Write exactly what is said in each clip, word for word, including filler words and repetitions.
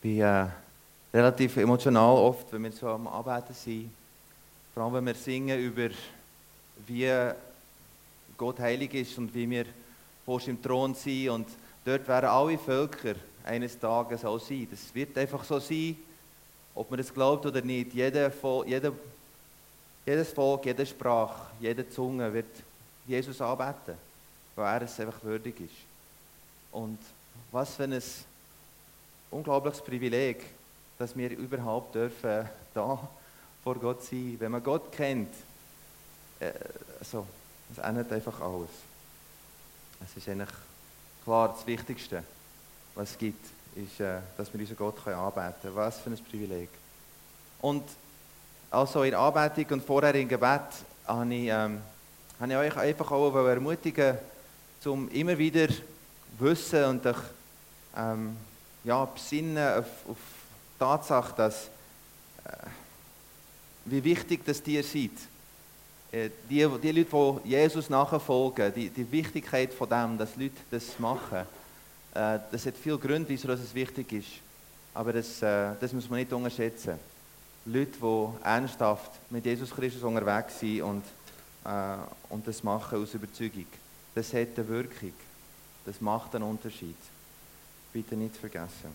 bin äh, relativ emotional oft, wenn wir so am Arbeiten sind. Vor allem, wenn wir singen über, wie Gott heilig ist und wie wir vor im Thron sind. Und dort werden alle Völker eines Tages auch sein. Das wird einfach so sein, ob man es glaubt oder nicht. Jeder, jeder, jedes Volk, jede Sprache, jede Zunge wird Jesus anbeten, weil er es einfach würdig ist. Und was für ein unglaubliches Privileg, dass wir überhaupt dürfen da vor Gott sein. Wenn man Gott kennt, äh, also, das ändert einfach alles. Es ist eigentlich klar, das Wichtigste, was es gibt, ist, äh, dass wir unseren Gott anbeten können. Was für ein Privileg. Und also in Anbetung und vorher im Gebet habe ich, ähm, habe ich euch einfach auch ermutigen, um immer wieder wissen und euch ähm, ja, besinnen auf, auf die Tatsache, dass, äh, wie wichtig das ihr seid. Äh, die, die Leute, die Jesus nachfolgen, die, die Wichtigkeit von dem, dass Leute das machen, äh, das hat viele Gründe, wieso es wichtig ist. Aber das, äh, das muss man nicht unterschätzen. Leute, die ernsthaft mit Jesus Christus unterwegs sind und, äh, und das machen aus Überzeugung. Das hat eine Wirkung. Das macht einen Unterschied. Bitte nicht vergessen.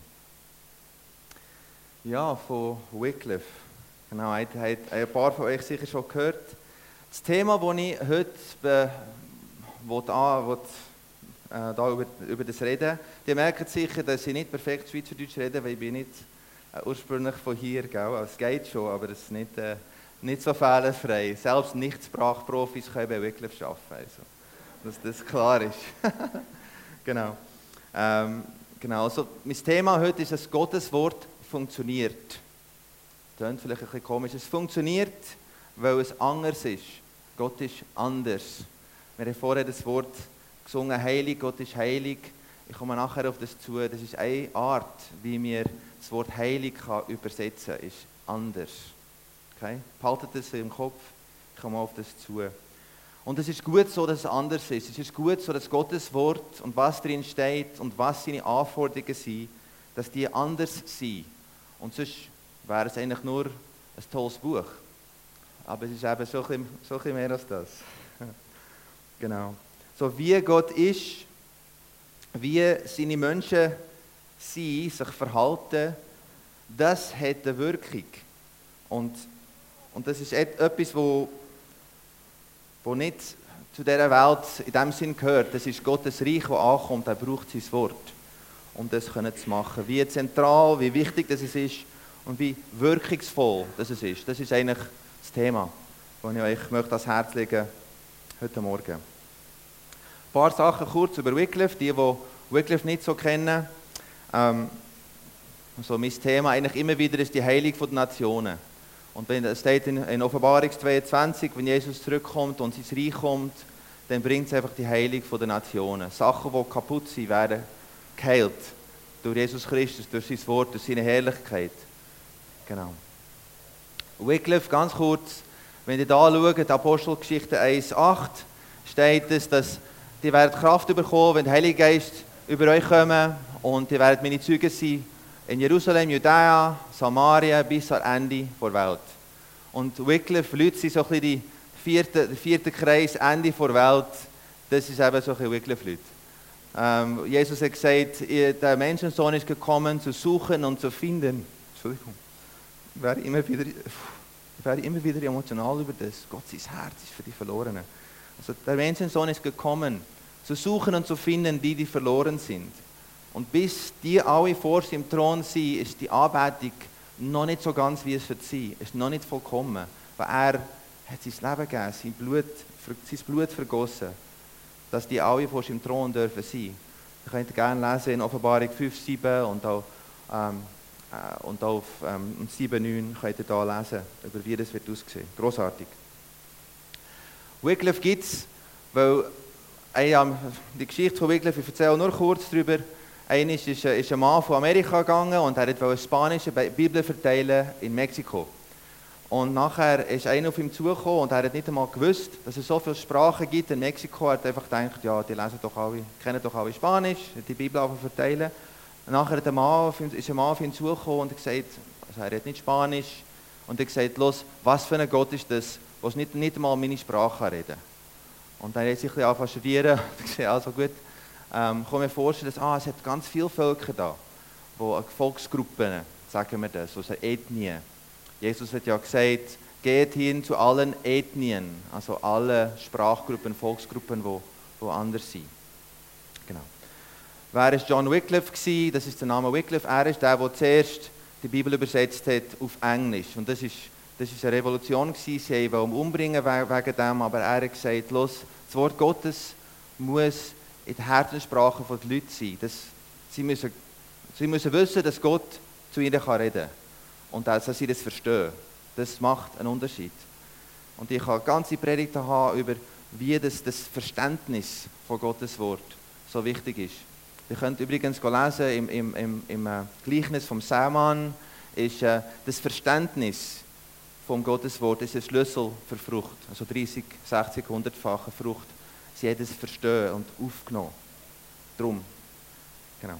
Ja, von Wycliffe. Genau, ein paar von euch sicher schon gehört. Das Thema, das ich heute äh, will, an, will, äh, da über, über das reden, die merken sicher, dass ich nicht perfekt Schweizerdeutsch rede, weil ich bin nicht äh, ursprünglich von hier, gell? Es geht schon, aber es ist nicht, äh, nicht so fehlerfrei. Selbst Nicht-Sprachprofis können bei Wycliffe arbeiten, also, dass das klar ist. Genau. Ähm, genau. Also, mein Thema heute ist, dass Gottes Wort funktioniert. Das klingt vielleicht ein bisschen komisch. Es funktioniert, weil es anders ist. Gott ist anders. Wir haben vorher das Wort gesungen, heilig, Gott ist heilig. Ich komme nachher auf das zu. Das ist eine Art, wie wir das Wort heilig kann übersetzen kann, ist anders. Okay? Behaltet das im Kopf. Ich komme auf das zu. Und es ist gut so, dass es anders ist. Es ist gut so, dass Gottes Wort und was drin steht und was seine Anforderungen sind, dass die anders sind. Und sonst wäre es eigentlich nur ein tolles Buch. Aber es ist eben so ein bisschen, so ein bisschen mehr als das. Genau. So wie Gott ist, wie seine Menschen sind, sich verhalten, das hat eine Wirkung. Und, und das ist etwas, wo wo nicht zu dieser Welt in dem Sinn gehört. Das ist Gottes Reich, das ankommt, er braucht sein Wort, um das zu machen. Wie zentral, wie wichtig das ist und wie wirkungsvoll das ist. Das ist eigentlich das Thema, das ich euch möchte ans Herz legen heute Morgen. Ein paar Sachen kurz über Wycliffe, die, die Wycliffe nicht so kennen. Ähm, also mein Thema eigentlich immer wieder ist die Heilung der Nationen. Und wenn es steht in, in Offenbarung zweiundzwanzig, wenn Jesus zurückkommt und sein Reich kommt, dann bringt es einfach die Heilung der Nationen. Sachen, die kaputt sind, werden geheilt. Durch Jesus Christus, durch sein Wort, durch seine Herrlichkeit. Genau. Wycliffe, ganz kurz, wenn ihr da schaut, Apostelgeschichte eins acht, steht es, dass die werdet Kraft bekommen, wenn der Heilige Geist über euch kommt und ihr werdet meine Zeugen sein. In Jerusalem, Judäa, Samaria bis ans Ende der Welt. Und Wycliffe, Leute sind so ein bisschen die vierte, der vierte Kreis, Ende der Welt. Das ist eben so ein bisschen Wycliffe-Leute. Ähm, Jesus hat gesagt, der Menschensohn ist gekommen, zu suchen und zu finden. Entschuldigung. Ich werde immer wieder, ich werde immer wieder emotional über das. Gott, sein Herz ist für die Verlorenen. Also der Menschensohn ist gekommen, zu suchen und zu finden, die, die verloren sind. Und bis die alle vor seinem Thron sind, ist die Anbetung noch nicht so ganz, wie es für sie ist. Noch nicht vollkommen. Weil er hat sein Leben gegeben, sein Blut, sein Blut vergossen, dass die alle vor seinem Thron dürfen sein. Ihr könnt gerne lesen in Offenbarung fünf, sieben und auch, ähm, äh, und auch auf ähm, sieben, neun könnt ihr da lesen, über wie das wird aussehen. Grossartig. Wycliffe gibt es, weil äh, die Geschichte von Wycliffe, ich erzähle nur kurz darüber. Einmal ist, ist ein Mann von Amerika gegangen und er wollte eine spanische Bibel verteilen in Mexiko. Und nachher ist einer auf ihn zugekommen und er hat nicht einmal gewusst, dass es so viele Sprachen gibt in Mexiko. Er hat einfach gedacht, ja, die lesen doch alle, kennen doch alle Spanisch, die Bibel einfach verteilen. Und nachher der Mann, ist ein Mann auf ihn zugekommen und hat gesagt, also er redet nicht Spanisch, und er hat gesagt, los, was für ein Gott ist das, der nicht, nicht einmal meine Sprache reden kann. Und dann hat er sich ein bisschen angefangen zu studieren und gesagt, also gut, ähm, kann mir vorstellen, dass ah, es hat ganz viele Völker da, wo Volksgruppen, sagen wir das, also Ethnien. Jesus hat ja gesagt, geht hin zu allen Ethnien, also alle Sprachgruppen, Volksgruppen, die wo, wo anders sind. Genau. Wer war John Wycliffe? Das ist der Name Wycliffe. Er ist der, der zuerst die Bibel übersetzt hat auf Englisch. Und das ist, das ist eine Revolution gewesen. Sie wollten ihn umbringen wegen dem, aber er hat gesagt, los, das Wort Gottes muss in der Herzenssprache der Leute sein. Das, sie, müssen, sie müssen wissen, dass Gott zu ihnen reden kann. Und dass sie das verstehen. Das macht einen Unterschied. Und ich habe ganze Predigten haben über, wie das, das Verständnis von Gottes Wort so wichtig ist. Ihr könnt übrigens lesen, im, im, im, im Gleichnis vom Sämann ist äh, das Verständnis vom Gotteswort ist ein Schlüssel für Frucht. Also dreißig, sechzig, hundertfache Frucht. Sie hat es verstehen und aufgenommen. Drum. Genau.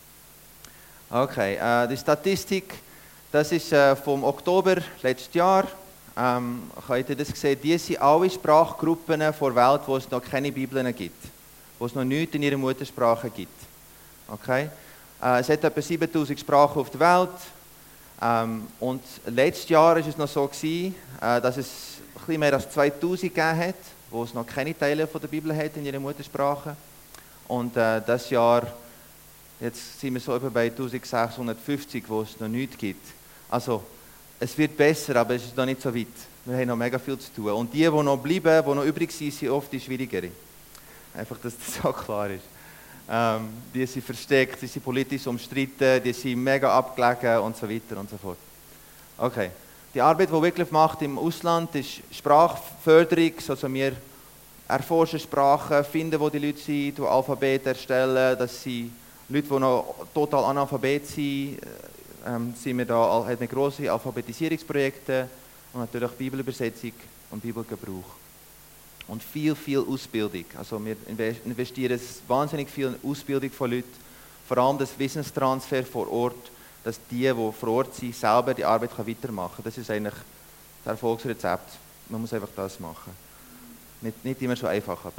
Okay, äh, die Statistik, das ist äh, vom Oktober letztes Jahr. Ähm, habt ihr das gesehen? Die sind alle Sprachgruppen der Welt, wo es noch keine Bibeln gibt. Wo es noch nichts in ihrer Muttersprache gibt. Okay? Äh, es hat etwa siebentausend Sprachen auf der Welt. Ähm, und letztes Jahr war es noch so, gewesen, äh, dass es ein bisschen mehr als zweitausend gegeben hat, wo es noch keine Teile von der Bibel hat in ihrer Muttersprache. Und äh, das Jahr, jetzt sind wir so etwa bei eintausendsechshundertfünfzig, wo es noch nichts gibt. Also, es wird besser, aber es ist noch nicht so weit. Wir haben noch mega viel zu tun. Und die, die noch bleiben, die noch übrig sind, sind oft die schwierigeren. Einfach, dass das auch klar ist. Ähm, die sind versteckt, die sind politisch umstritten, die sind mega abgelegen und so weiter und so fort. Okay. Die Arbeit, die Wycliffe macht im Ausland, ist Sprachförderung. Also wir erforschen Sprachen, finden, wo die Leute sind, die Alphabet erstellen, dass sie Leute, die noch total Analphabet sind, ähm, sind wir da, hat wir grosse Alphabetisierungsprojekte und natürlich Bibelübersetzung und Bibelgebrauch. Und viel, viel Ausbildung. Also wir investieren wahnsinnig viel in Ausbildung von Leuten, vor allem das Wissenstransfer vor Ort, dass die, die vor Ort sind, selber die Arbeit weitermachen können. Das ist eigentlich das Erfolgsrezept. Man muss einfach das machen. Nicht, nicht immer so einfach, aber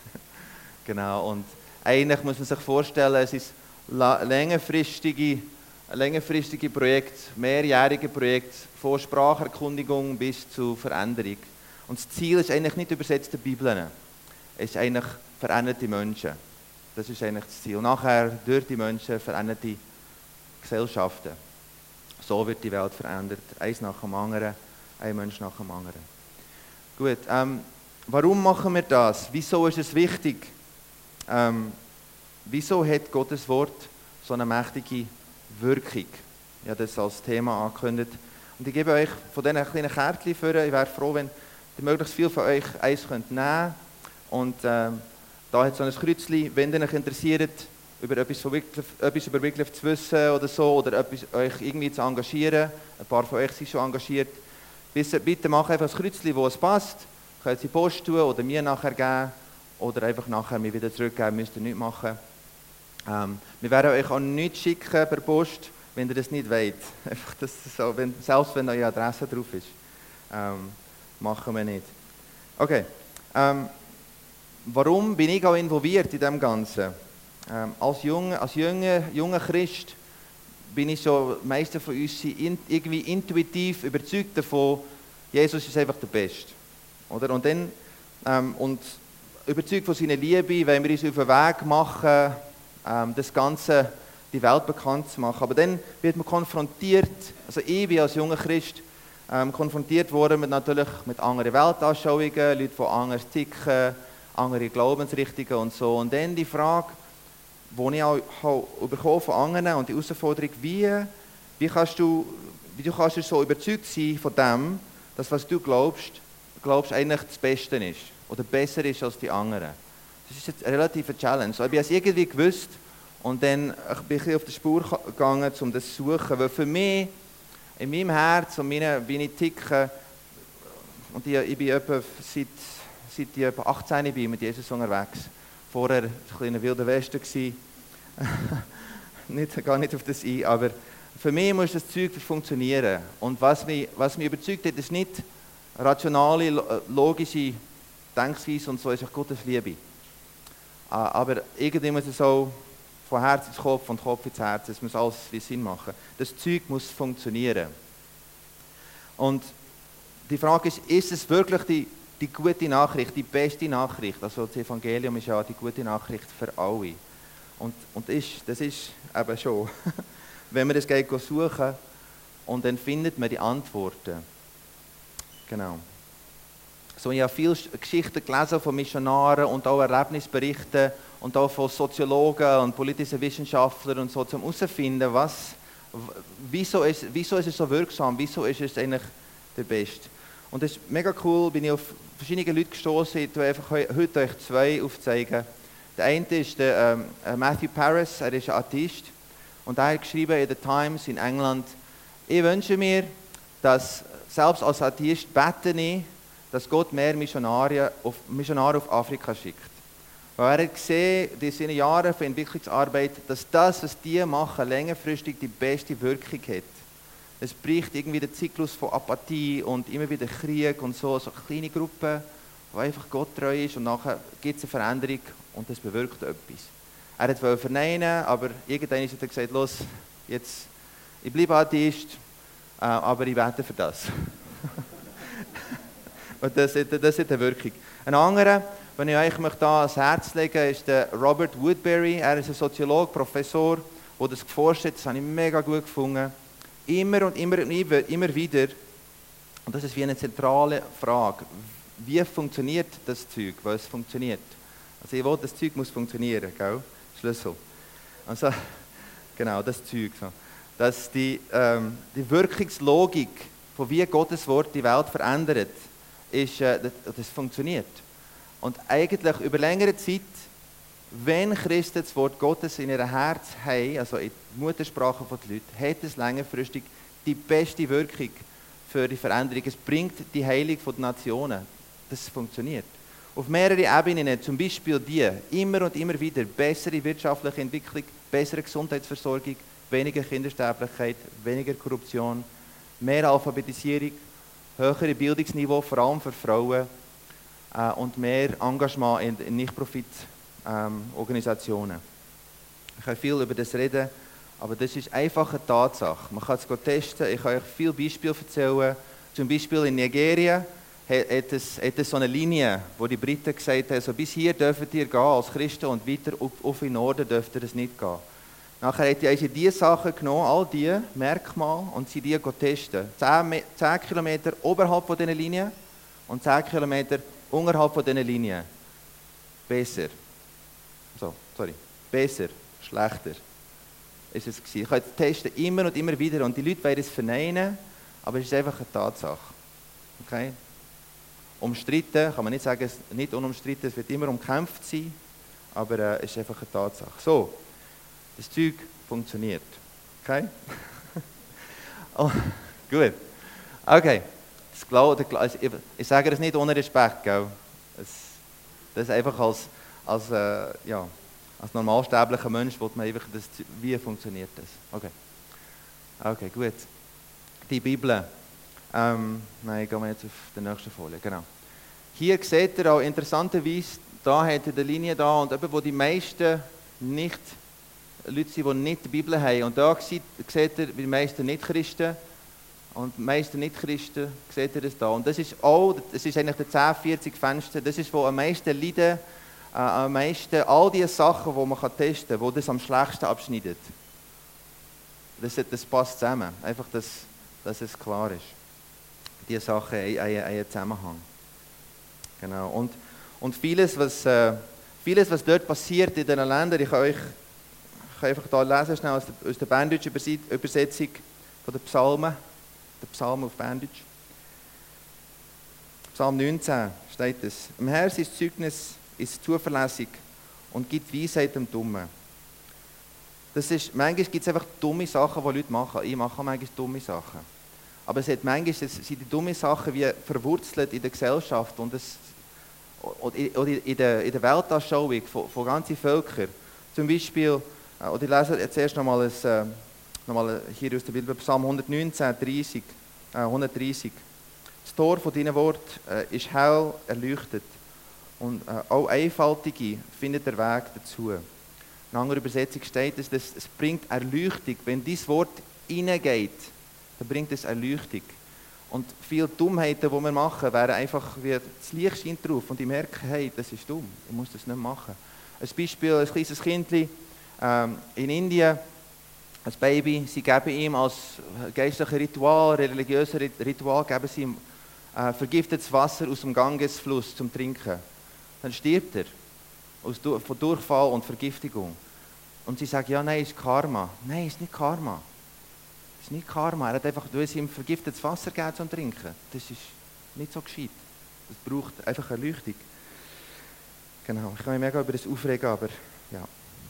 genau. Und eigentlich muss man sich vorstellen, es ist längerfristige, ein längerfristiges Projekt, mehrjährige Projekt, von Spracherkundigung bis zu Veränderung. Und das Ziel ist eigentlich nicht übersetzte Bibeln. Es ist eigentlich veränderte Menschen. Das ist eigentlich das Ziel. Und nachher durch die Menschen veränderte Gesellschaften. So wird die Welt verändert. Eins nach dem anderen, ein Mensch nach dem anderen. Gut, ähm, warum machen wir das? Wieso ist es wichtig? Ähm, wieso hat Gottes Wort so eine mächtige Wirkung? Ich habe das als Thema angekündigt. Und ich gebe euch von diesen kleinen Kärtchen vor. Ich wäre froh, wenn ihr möglichst viel von euch eins könnt nehmen. Und ähm, da hat so ein Kreuzchen, wenn ihr euch interessiert, über etwas, von Wycliffe, etwas über Wycliffe zu wissen oder so, oder etwas, euch irgendwie zu engagieren. Ein paar von euch sind schon engagiert. Bitte, bitte macht einfach ein Kreuzchen, wo es passt. Könnt ihr Post tun oder mir nachher geben. Oder einfach nachher mir wieder zurückgeben, müsst ihr nichts machen. Ähm, wir werden euch auch nichts schicken per Post, wenn ihr das nicht wollt. Einfach das so, wenn, selbst wenn eure Adresse drauf ist. Ähm, machen wir nicht. Okay. Ähm, warum bin ich auch involviert in dem Ganzen? Ähm, als junger, als junger, junger Christ bin ich so, die meisten von uns sind in, irgendwie intuitiv überzeugt davon, Jesus ist einfach der Beste. Oder? Und dann, ähm, und überzeugt von seiner Liebe, wenn wir uns auf den Weg machen, ähm, das Ganze, die Welt bekannt zu machen. Aber dann wird man konfrontiert, also ich bin als junger Christ ähm, konfrontiert worden mit, natürlich mit anderen Weltanschauungen, Leute, die anders ticken, andere Glaubensrichtungen und so. Und dann die Frage, die ich auch, auch bekommen von anderen und die Herausforderung, wie, wie, kannst du, wie du kannst du so überzeugt sein von dem, dass was du glaubst, glaubst eigentlich das Beste ist oder besser ist als die anderen. Das ist jetzt eine relative Challenge. Ich habe es irgendwie gewusst und dann bin ich auf die Spur gegangen, um das zu suchen. Weil für mich, in meinem Herz und meine, wie ich ticke, und ich, ich bin etwa seit, seit ich etwa achtzehn bin mit Jesus unterwegs. Vorher war ein kleiner wilder Westen. nicht, gar nicht auf das ein, aber für mich muss das Zeug funktionieren. Und was mich, was mich überzeugt hat, ist nicht rationale, logische Denkweise und so, ist auch Gottes Liebe. Aber irgendwie muss es auch von Herz ins Kopf und Kopf ins Herz, es muss alles wie Sinn machen. Das Zeug muss funktionieren. Und die Frage ist, ist es wirklich die, die gute Nachricht, die beste Nachricht? Also das Evangelium ist ja die gute Nachricht für alle. Und, und ist, das ist eben schon. Wenn man das geht suchen und dann findet man die Antworten. Genau. So, ich habe viele Geschichten gelesen von Missionaren und auch Erlebnisberichte und auch von Soziologen und politischen Wissenschaftlern und so, um herauszufinden, was, wieso, ist, wieso ist es so wirksam, wieso ist es eigentlich der Beste. Und das ist mega cool, bin ich auf verschiedene Leute gestoßen, die einfach heute euch zwei aufzeigen. Der eine ist der ähm, Matthew Paris, er ist ein Atheist und er hat geschrieben in The Times in England, ich wünsche mir, dass selbst als Atheist bete ich, dass Gott mehr Missionare auf, Missionare auf Afrika schickt. Weil er hat gesehen, in seinen Jahren für Entwicklungsarbeit, dass das, was die machen, längerfristig die beste Wirkung hat. Es bricht irgendwie den Zyklus von Apathie und immer wieder Krieg und so, so kleine Gruppen, wo einfach Gott treu ist und nachher gibt es eine Veränderung und das bewirkt etwas. Er wollte verneinen, aber irgendwann hat er gesagt, los, jetzt, ich bleibe Atheist, äh, aber ich bete für das. Und das, das hat eine Wirkung. Ein anderer, den ich euch möchte da ans Herz legen, ist der Robert Woodbury. Er ist ein Soziologe, Professor, der das geforscht hat. Das habe ich mega gut gefunden. Immer und immer und immer wieder. Und das ist wie eine zentrale Frage. Wie funktioniert das Zeug? Weil es funktioniert. Also ich will, das Zeug muss funktionieren, gell? Schlüssel. Also, genau, das Zeug. So. Dass die, ähm, die Wirkungslogik, von wie Gottes Wort die Welt verändert, ist, äh, das, das funktioniert. Und eigentlich über längere Zeit, wenn Christen das Wort Gottes in ihrem Herz haben, also in der Muttersprache der Leute, hat es längerfristig die beste Wirkung für die Veränderung. Es bringt die Heilung der Nationen. Das funktioniert. Auf mehreren Ebenen, zum Beispiel die, immer und immer wieder bessere wirtschaftliche Entwicklung, bessere Gesundheitsversorgung, weniger Kindersterblichkeit, weniger Korruption, mehr Alphabetisierung, höhere Bildungsniveau, vor allem für Frauen, äh, und mehr Engagement in, in Nicht-Profit-Organisationen. Ähm, ich kann viel über das reden, aber das ist einfach eine Tatsache. Man kann es testen, ich kann euch viele Beispiele erzählen. Zum Beispiel in Nigeria hat es, hat es so eine Linie, wo die Briten gesagt haben, so bis hier dürft ihr gehen als Christen und weiter auf, auf den Norden dürft ihr es nicht gehen. Nachher hat sie diese Sachen genommen, all diese Merkmale, und sie die testen. zehn Kilometer oberhalb von dieser Linie und zehn Kilometer unterhalb von dieser Linie. Besser. So, sorry. Besser, schlechter. Ist es gewesen. Ich kann es testen, immer und immer wieder. Und die Leute werden es verneinen, aber es ist einfach eine Tatsache. Okay? Umstritten, kann man nicht sagen, es ist nicht unumstritten, es wird immer umkämpft sein, aber äh, es ist einfach eine Tatsache. So. Das Zeug funktioniert. Okay? Oh, gut. Okay. Das Glaube, ich, ich sage das nicht ohne Respekt, gell? Es, das ist einfach als, als, äh, ja, als normalsterblicher Mensch, will man einfach das, wie funktioniert das? Okay. Okay, gut. Die Bibel. Ähm, nein, gehen wir jetzt auf die nächste Folie. Genau. Hier seht ihr auch interessanterweise, da hat er die Linie da und eben, wo die meisten nicht Leute sind, die nicht die Bibel haben. Und da seht ihr die meisten Nicht-Christen. Und die meisten Nicht-Christen seht ihr das da. Und das ist auch, das ist eigentlich der zehn vierzig Fenster, das ist, wo am meisten leiden, äh, am meisten, all diese Sachen, die man testen kann, wo das am schlechtesten abschneidet. Das, das passt zusammen. Einfach, dass, dass es klar ist. Diese Sachen haben einen Zusammenhang. Genau. Und, und vieles, was, äh, vieles, was dort passiert in diesen Ländern, ich kann euch Ich kann einfach hier lesen, schnell aus der, aus der berndeutschen Übersetzung von den Psalmen. Der Psalm auf Berndeutsch. Psalm neunzehn steht es. Im Herrn sein Zeugnis ist zuverlässig und gibt Weisheit dem Dummen. Das ist, manchmal gibt es einfach dumme Sachen, die Leute machen. Ich mache manchmal dumme Sachen. Aber es hat manchmal es sind die dummen Sachen wie verwurzelt in der Gesellschaft und es, oder in der, in der Weltanschauung von, von ganzen Völkern. Zum Beispiel Oder ich lese jetzt erst nochmal äh, noch hier aus der Bibel, Psalm hundertneunzehn, dreißig, äh, hundertdreißig. Das Tor von deinem Wort äh, ist hell erleuchtet und äh, auch Einfaltige findet der Weg dazu. In einer anderen Übersetzung steht es, dass es bringt Erleuchtung. Wenn dieses Wort hineingeht, dann bringt es Erleuchtung. Und viele Dummheiten, die wir machen, wären einfach, wie das Licht scheint drauf und ich merke, hey, das ist dumm, ich muss das nicht machen. Ein Beispiel, ein kleines Kindchen ähm, in Indien, ein Baby, sie geben ihm als geistliches Ritual, religiöses Ritual, geben sie ihm äh, vergiftetes Wasser aus dem Gangesfluss zum Trinken. Dann stirbt er aus, von Durchfall und Vergiftigung. Und sie sagen, ja, nein, es ist Karma. Nein, es ist nicht Karma. Es ist nicht Karma. Er hat einfach, du hast ihm vergiftetes Wasser gegeben zum Trinken. Das ist nicht so gescheit. Das braucht einfach Erleuchtung. Genau, ich kann mich mega über das aufregen, aber ja,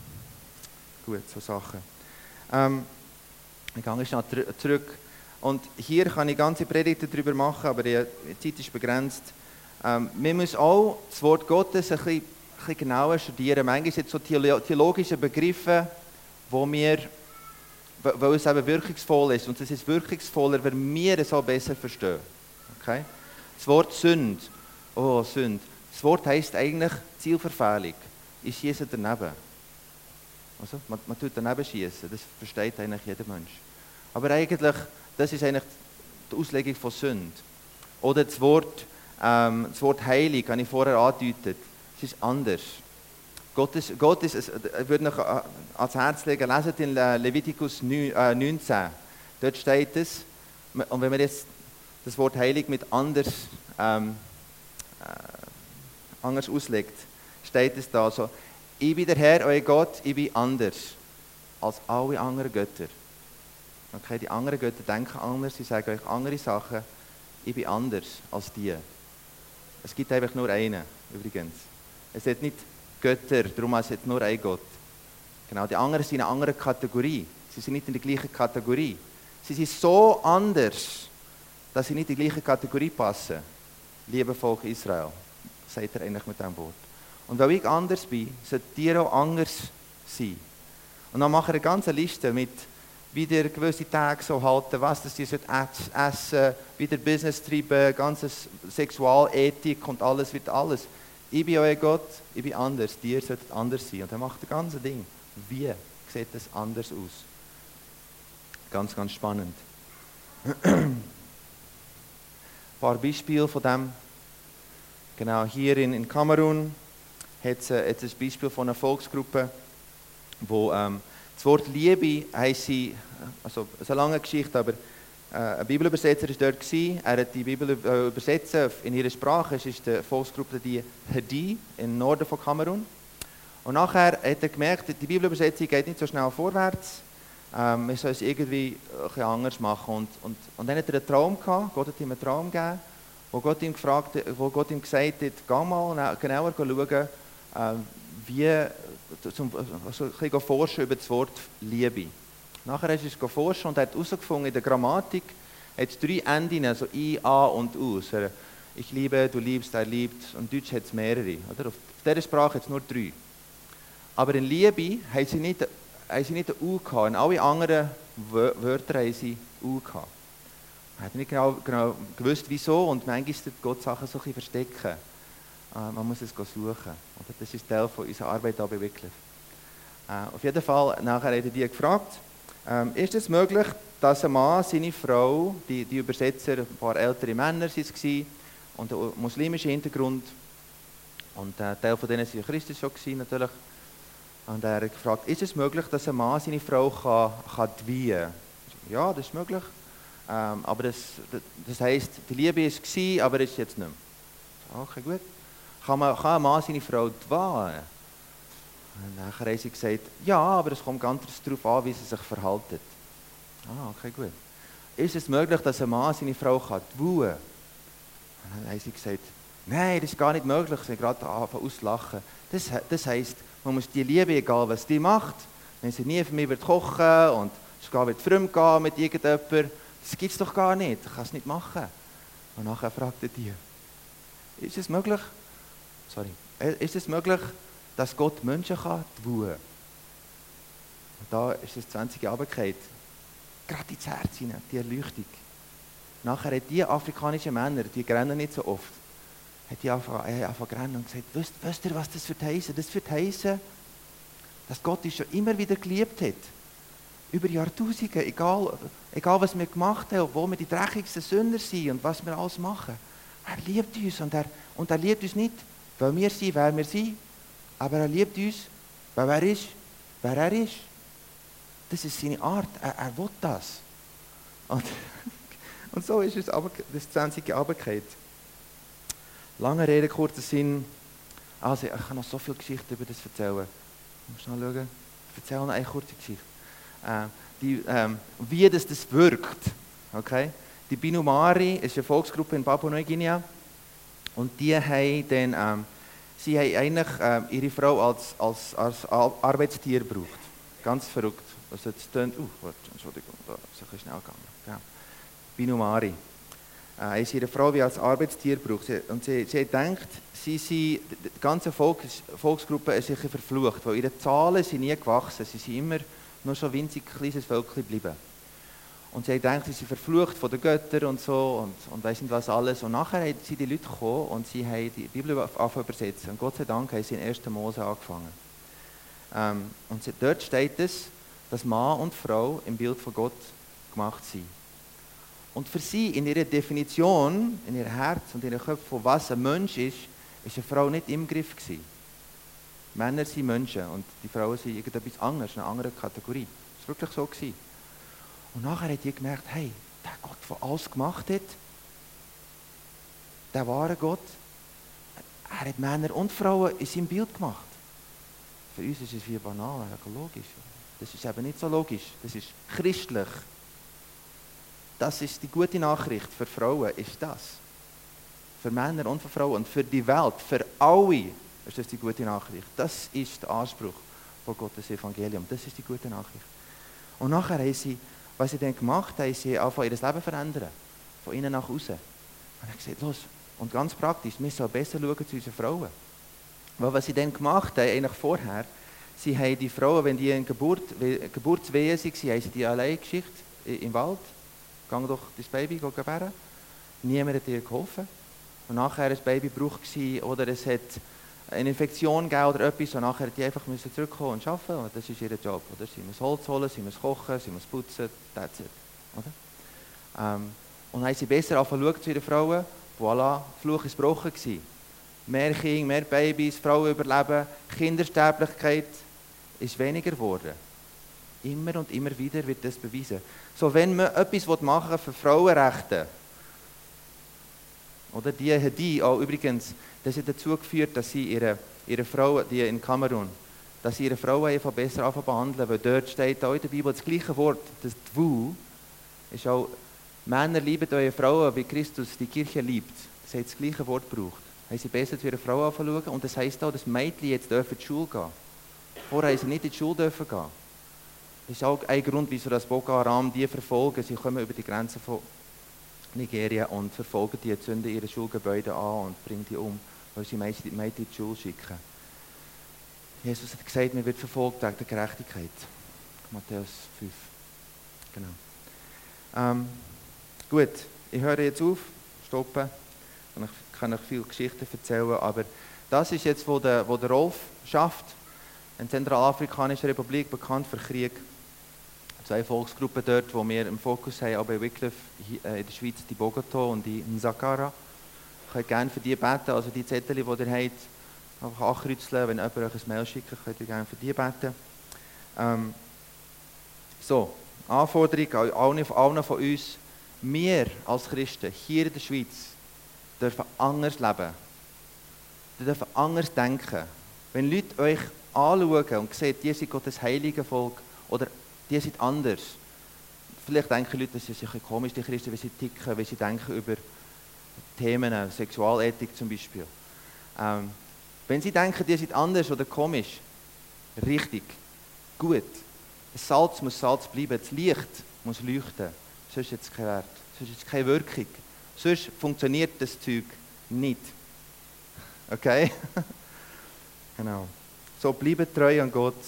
gut, so Sachen. Ähm, ich gehe schnell zurück. Und hier kann ich ganze Predigten darüber machen, aber die Zeit ist begrenzt. Ähm, wir müssen auch das Wort Gottes ein bisschen, ein bisschen genauer studieren. Manchmal sind es so theologische Begriffe, wo wir, weil es eben wirkungsvoll ist. Und es ist wirkungsvoller, wenn wir es auch besser verstehen. Okay? Das Wort Sünde. Oh, Sünde. Das Wort heisst eigentlich Zielverfehlung. Ich schiesse daneben. Also, man, man tut daneben schießen. Das versteht eigentlich jeder Mensch. Aber eigentlich, das ist eigentlich die Auslegung von Sünde. Oder das Wort, ähm, das Wort heilig, habe ich vorher angedeutet. Es ist anders. Gott ist, Gott ist, ich würde noch ans Herz legen, leset in Levitikus neunzehn. Dort steht es, und wenn wir jetzt das Wort heilig mit anders, ähm, äh, anders auslegt, steht es da so, ich bin der Herr, euer Gott, ich bin anders als alle anderen Götter. Okay, die anderen Götter denken anders, sie sagen euch andere Sachen. Ich bin anders als die. Es gibt einfach nur einen, übrigens. Es hat nicht Götter, darum ist es nur ein Gott. Genau, die anderen sind in einer anderen Kategorie. Sie sind nicht in der gleichen Kategorie. Sie sind so anders, dass sie nicht in die gleiche Kategorie passen. Liebe Volk Israel, sagt er eigentlich mit diesem Wort. Und weil ich anders bin, sollt ihr auch anders sein. Und dann mache ich eine ganze Liste mit, wie ihr gewisse Tage so halten, was das ihr essen, wie ihr Business treiben, ganze Sexualethik und alles wird alles. Ich bin euer Gott, ich bin anders, ihr solltet anders sein. Und er macht das ganze Ding. Wie sieht das anders aus? Ganz, ganz spannend. Ein paar Beispiele von dem. Genau, hier in, in Kamerun hat es äh, ein Beispiel von einer Volksgruppe, wo ähm, das Wort Liebe heisst sie, also es ist eine lange Geschichte, aber äh, ein Bibelübersetzer war dort gewesen. Er hat die Bibel äh, übersetzt in ihrer Sprache. Es ist die Volksgruppe die Hedi im Norden von Kamerun. Und nachher hat er gemerkt, die Bibelübersetzung geht nicht so schnell vorwärts. Ähm, wir sollen es irgendwie ein bisschen anders machen. Und, und, und dann hat er einen Traum gehabt. Gott hat ihm einen Traum gegeben, wo Gott ihm, gefragt, wo Gott ihm gesagt hat, geh mal genauer schauen, äh, wie, zum, also ein bisschen forschen über das Wort Liebe. Nachher ist er forschen und hat herausgefunden, in der Grammatik hat es drei Enden, also I, A und U. Also ich liebe, du liebst, er liebt. Und in Deutsch hat es mehrere. Oder? Auf dieser Sprache hat es nur drei. Aber in Liebe haben sie nicht, haben sie nicht ein U gehabt. In allen anderen Wörtern haben sie U gehabt. Man hat nicht genau, genau gewusst, wieso. Und manchmal ist Gott Sachen so ein bisschen verstecken. Äh, man muss es suchen. Oder? Das ist Teil von unserer Arbeit hier bei Wycliffe. Äh, auf jeden Fall, nachher hat er die gefragt, ähm, ist es möglich, dass ein Mann seine Frau, die, die Übersetzer, ein paar ältere Männer waren es, und ein muslimischer Hintergrund, und ein Teil von denen war Christus schon gewesen, natürlich. Und er hat gefragt, ist es möglich, dass ein Mann seine Frau kann, kann weihen? Ja, das ist möglich. Ähm, aber das, das, das heisst, die Liebe war es, aber ist jetzt nicht mehr. Okay, gut. Kann, man, kann ein Mann seine Frau weihen? Und nachher haben sie gesagt, ja, aber es kommt ganz darauf an, wie sie sich verhalten. Ah, okay, gut. Ist es möglich, dass ein Mann seine Frau kann weihen? Und dann haben sie gesagt, nein, das ist gar nicht möglich. Sie haben gerade angefangen auszulachen. Das, das heisst, man muss die Liebe, egal was die macht, wenn sie nie für mich wird kochen und sogar wird fremd gehen mit irgendjemandem, das gibt es doch gar nicht, ich kann es nicht machen. Und nachher fragte die, ist es möglich, sorry, ist es möglich, dass Gott Menschen kann weihen? Und da ist das zwanzig runtergefallen. Gerade ins Herz hinein, die Erleuchtung. Nachher hat die afrikanischen Männer, die rennen nicht so oft, hat die angefangen zu rennen und gesagt, wisst, wisst ihr, was das wird heissen? Das wird heissen, dass Gott uns schon immer wieder geliebt hat. Über Jahrtausende, egal, egal was wir gemacht haben, wo wir die dreckigsten Sünder sind und was wir alles machen. Er liebt uns und er, und er liebt uns nicht, weil wir sind, wer wir sind, aber er liebt uns, weil er ist, wer er ist. Das ist seine Art, er, er will das. Und, und so ist es aber, das zwanzig runtergefallen. Lange Rede, kurzer Sinn. Also, ich kann noch so viele Geschichten über das erzählen. Ich muss schnell schauen. Ich erzähle noch eine kurze Geschichte. Äh, die, ähm, wie das, das wirkt. Okay? Die Binumari ist eine Volksgruppe in Papua-Neuguinea. Und die haben dann, ähm, sie haben eigentlich ähm, ihre Frau als, als, als Arbeitstier gebraucht. Ganz verrückt. Also jetzt tönt, uh, warte, Entschuldigung, da ist es ein bisschen schnell gegangen. Ja. Binumari. Äh, haben sie ihre Frau wie als Arbeitstier gebraucht. Und sie, sie haben gedacht, sie sind, die ganze Volks, Volksgruppe ist sicher verflucht, weil ihre Zahlen sind nie gewachsen. Sie sind immer nur so winzig kleines Völkchen geblieben. Und sie haben gedacht, sie sind verflucht von den Göttern und so und, und weiss nicht was alles. Und nachher sind die Leute gekommen und sie haben die Bibel angefangen zu übersetzen. Und Gott sei Dank haben sie in ersten Mose angefangen. Ähm, und sie, dort steht es, dass Mann und Frau im Bild von Gott gemacht sind. Und für sie, in ihrer Definition, in ihr Herz und in ihrem Kopf, von was ein Mensch ist, ist eine Frau nicht im Griff gewesen. Männer sind Menschen und die Frauen sind irgendetwas anderes, eine andere Kategorie. Das war wirklich so gewesen. Und nachher hat die gemerkt, hey, der Gott, der alles gemacht hat, der wahre Gott, er hat Männer und Frauen in seinem Bild gemacht. Für uns ist es wie banal, logisch. Das ist eben nicht so logisch, das ist christlich. Das ist die gute Nachricht für Frauen, ist das. Für Männer und für Frauen und für die Welt, für alle ist das die gute Nachricht. Das ist der Anspruch von Gottes Evangelium, das ist die gute Nachricht. Und nachher haben sie, was sie dann gemacht haben, sie angefangen, ihr Leben verändern. Von innen nach außen. Und ich gesagt, los, und ganz praktisch, wir sollen besser schauen zu unseren Frauen. Weil was sie dann gemacht haben, eigentlich vorher, sie haben die Frauen, wenn die in Geburt, Geburtswehen waren, haben sie die allein geschickt im Wald. Geh doch das Baby gebären. Niemand hat ihr geholfen. Und nachher war das Baby Bruch oder es hat eine Infektion gegeben oder etwas und nachher die einfach müssen zurückkommen und arbeiten. Und das ist ihr Job. Oder? Sie muss Holz holen, sie muss kochen, sie muss putzen, that's it. Oder? Ähm, und dann haben sie besser angefangen zu ihren Frauen. Voilà, Fluch ist gebrochen gewesen. Mehr Kinder, mehr Babys, Frauen überleben, Kindersterblichkeit ist weniger geworden. Immer und immer wieder wird das bewiesen. So, wenn man etwas machen für Frauenrechte, oder die hat die auch übrigens, das hat dazu geführt, dass sie ihre, ihre Frauen, die in Kamerun, dass sie ihre Frauen einfach besser anfangen behandeln, weil dort steht auch in der Bibel das gleiche Wort, das Dwu, ist auch, Männer lieben eure Frauen, wie Christus die Kirche liebt. Das hat das gleiche Wort gebraucht. Haben sie besser zu ihrer Frau anschauen und das heisst auch, dass Mädchen jetzt dürfen in die Schule gehen. Vorher haben sie nicht in die Schule dürfen gehen. Das ist auch ein Grund, wieso das Boko Haram die verfolgen. Sie kommen über die Grenze von Nigeria und verfolgen die, zünden ihre Schulgebäude an und bringen die um, weil sie Mädchen in die Schule schicken. Jesus hat gesagt, man wird verfolgt wegen der Gerechtigkeit. Matthäus fünf. Genau. Ähm, gut, ich höre jetzt auf, stoppen. Ich kann euch viele Geschichten erzählen, aber das ist jetzt, wo der, wo der Rolf schafft, in der Zentralafrikanischen Republik, bekannt für Krieg. Zwei Volksgruppen dort, die wir im Fokus haben, auch bei Wycliffe in der Schweiz, die Bogoto und die Nsakara. Ich könnt gerne für die beten, also die Zettel, die ihr habt, einfach ankreuzeln. Wenn jemand euch ein Mail schickt, könnt ihr gerne für die beten. Ähm, so, Anforderung an allen von uns. Wir als Christen hier in der Schweiz dürfen anders leben. Wir dürfen anders denken. Wenn Leute euch anschauen und sehen, ihr seid Gottes heilige Volk oder die sind anders. Vielleicht denken Leute, das ist ein bisschen komisch, die Christen, wie sie ticken, wie sie denken über Themen, Sexualethik zum Beispiel. Ähm, wenn sie denken, die sind anders oder komisch, richtig, gut. Das Salz muss Salz bleiben, das Licht muss leuchten, sonst hat es keinen Wert, sonst hat es keine Wirkung. Sonst funktioniert das Zeug nicht. Okay? Genau. So, bleibt treu an Gott.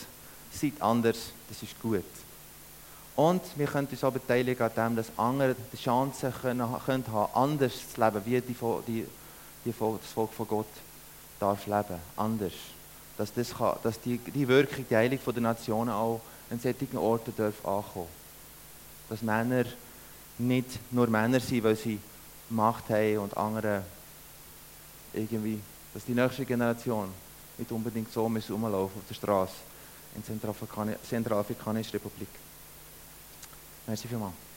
seid anders, das ist gut. Und wir können uns auch beteiligen an dem, dass andere die Chance können, können haben, anders zu leben, wie die, die, die, das Volk von Gott darf leben, anders. Dass, das kann, dass die, die Wirkung, die Heilung der Nationen auch an solchen Orten darf ankommen. Dass Männer nicht nur Männer sind, weil sie Macht haben und andere irgendwie, dass die nächste Generation nicht unbedingt so muss rumlaufen auf der Straße in der Zentralafrikanischen Republik. Merci vielmals.